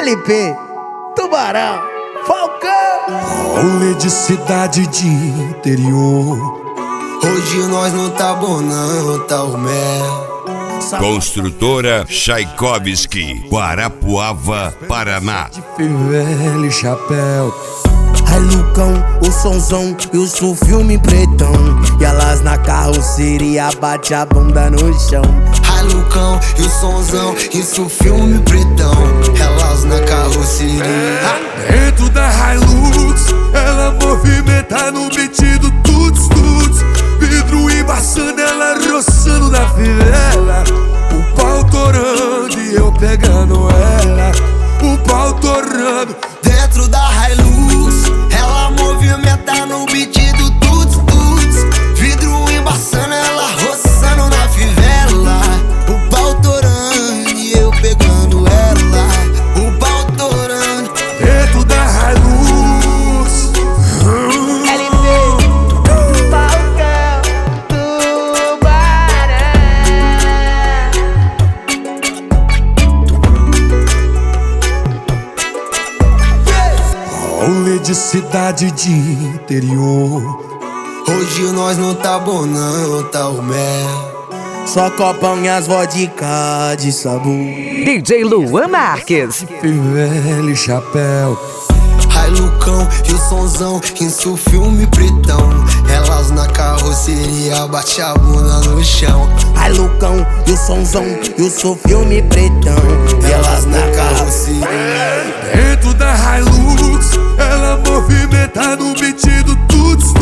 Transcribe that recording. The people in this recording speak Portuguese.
LP, Tubarão, Falcão. Rolê de cidade de interior. Hoje nós não tá bom não, tá o mel. Construtora Tchaikovsky, Guarapuava, Paraná. De fivela e chapéu. Ai Lucão, o sonzão e o filme pretão. E elas na carroceria bate a bunda no chão. Ai Lucão e o sonzão, isso filme pretão. Elas na carroceria. Dentro da Hilux, ela movimenta no beat do tuts tuts. Vidro embaçando, ela roçando na fivela. O pau torando e eu pegando ela. O pau torando. Dentro da Hilux, ela movimenta no beat do tuts tuts. Vidro embaçando, ela roçando na fivela. O pau torando e eu pegando ela. O pau torando. Dentro da Hilux. LP, Falcão, Tubarão. Rolê de cidade de interior. Hoje nós não tá bom não, tá o mel. Só copão e as vodka de sabor. DJ Luan Marques. Fivela e chapéu. Ai Lucão e o sonzão, isso filme pretão. Elas na carroceria bate a bunda no chão. Ai Lucão e o sonzão e o filme pretão. E elas na carroceria. Dentro da Hilux, ela movimenta no beat do tuts